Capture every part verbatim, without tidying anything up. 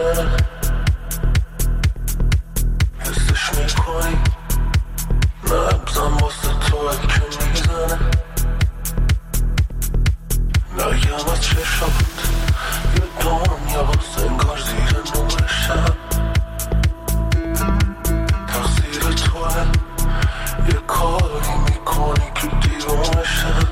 روشنه حسش میکنی نبزم واسه تو که میزنه نگم از چشات یه دنیا واسه انگار زیر نور شب تقصیر توه یه کاری میکنی که دیوانه شب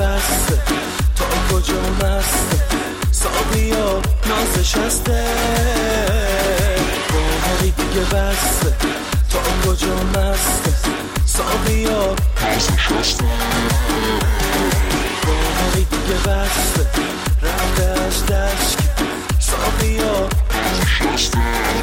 بسته تا کجا مسته ساقیا نازش هسته باقی دیگه بسته تا کجا مسته ساقیا نازش هسته باقی دیگه بسته رفته از دشک ساقیا نازش هسته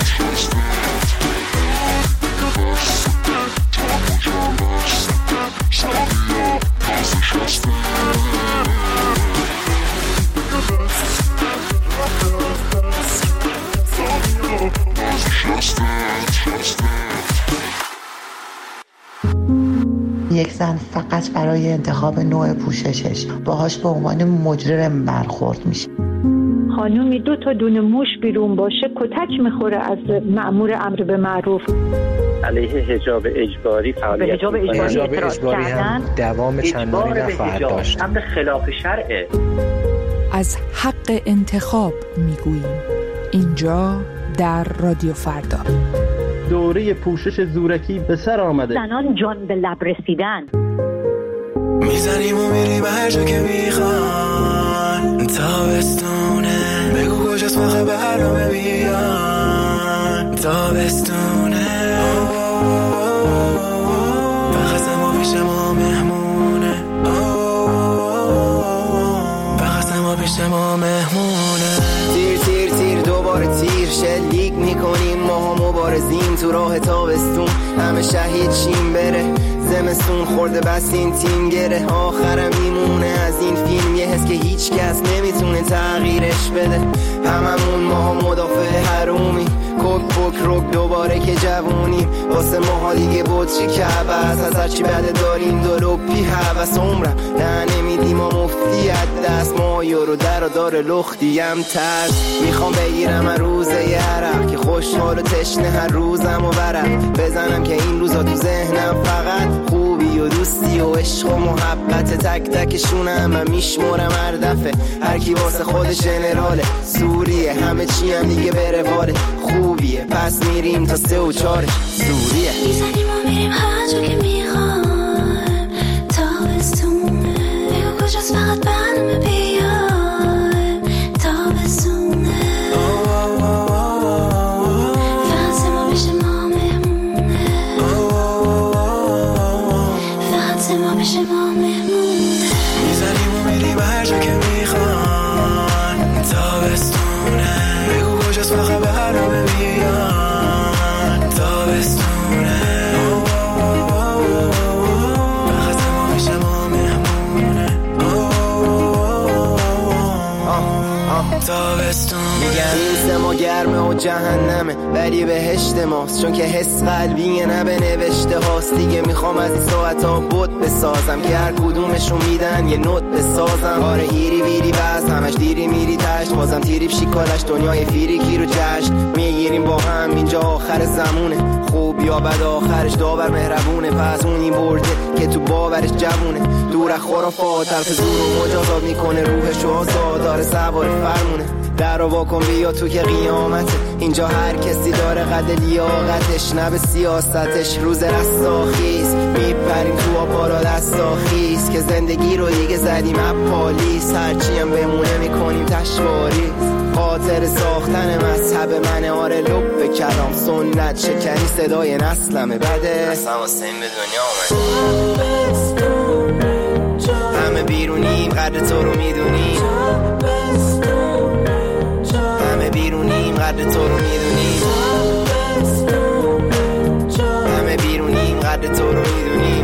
یک زن فقط برای انتخاب نوع پوششش باهاش به عنوان مجرم برخورد میشه. خانومی دو تا دونه موش بیرون باشه کتک میخوره از مأمور امر به معروف. علیه حجاب اجباری فعالیت حجاب اجباری, حجاب اجباری هم دوام چندانی نخواهد داشت. امر خلاف شرعه. از حق انتخاب میگوییم اینجا در رادیو فردا. دوره پوشش زورکی به سر آمده. زنان جان به لب رسیدن. میزنیم و میریم هر جا که میخوان تابستونه بگو کجاست ما برنامه بیان تابستونه فقط ما پیش ما مهمونه فقط ما پیش ما مهمونه تیر تیر تیر دوباره تیر شلیک میکنیم ما ها مبارزیم تو راه تابستون همه شهید شیم بره زمستون خورده بس این تیم گره آخرم میمونه از این فیلم یه حس که هیچ کس نمیتونه تغییرش بده هممون ما مدافع حرومی کوک پوک روک دوباره که جوونیم واسه ماها دیگه بطری که عباس از هرچی بده داریم دلوپی حوث عمرم نه نمیدیم ما مفتی دست ما یورو در و دار لختیم ترس میخوام بگیرم هر روزه یه عرق که خوشحال و تشنه هر روزم و برق بزنم که این روزا تو ذهنم فقط خوبی و دوستی و عشق و محبت تک تکشونم من میشمورم هر دفعه هر کی واسه خودش جنراله سوریه همه چی هم دیگه بره واله خوبیه پس میریم تا سه و چارش سوریه میزنیم و میریم هر جا که میخوام تابستونه بگو کجاست فقط برنامه بیایم تابستونه فقط سه ما پیش ما مهمونه فقط سه ما پیش ما مهمونه میزنیم و میریم هر جا که میخوان تابستونه بگو کجاست فقط برنامه بیان تابستونه فقط ما پیش ما مهمونه تابستون میگن این سه ما گرمه و جهنمه ولی بهشت ماست چون که حس قلبیه نه به نوشته هاست دیگه میخوام از این ساعت ها بود بسازم که هر کدومشون میدن یه نوت بسازم آره ایری ویری بس همش دیری میری تشت بازم تیریب شیکالش دنیای فیریکی رو جشن میگیریم با هم اینجا آخر زمونه خوب یا بد آخرش داور مهربونه پس اون این برده که تو باورش جوونه دور از خرافات طرف زور و مجازات میکنه روحش و آزاد داره سوار فرمونه در رو واکن بیا تو که قیامته اینجا هر کسی داره قد لیاقتش نه به سیاستش روز رستاخیز میپریم تو آبارا دستاخیز که زندگی رو دیگه زدیم اپالیس هرچی هم بمونه میکنیم تشواریز خاطر ساختن مذهب من آره لب به کلام سنت شکنی صدای نسلمه بده اصلا واسه این به دنیا آمد همه بیرونیم قدر تو رو میدونیم همه بیرونیم قدر تو رو میدونیم همه بیرونیم قدر تو رو میدونیم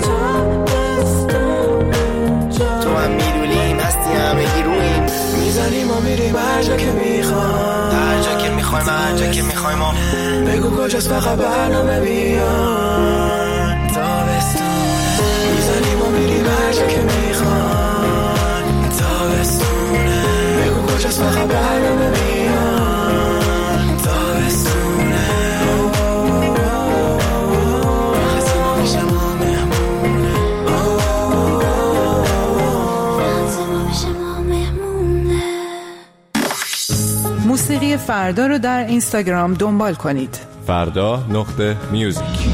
تو هم میدونیم هستی همه گیرویم میزنیم و میریم هر جا که میخوایم هر جا که میخوایم هر جا که میخوایم بگو کجاست فقط برنامه بیان تابستونه میزنیم و میریم هر جا که میخوایم تابستونه بگو کجاست فقط برنامه بیان تابستونه فقط ما پیش ما مهمونه فقط ما پیش ما مهمونه موسیقی فردا رو در اینستاگرام دنبال کنید. فردا نقطه میوزیک.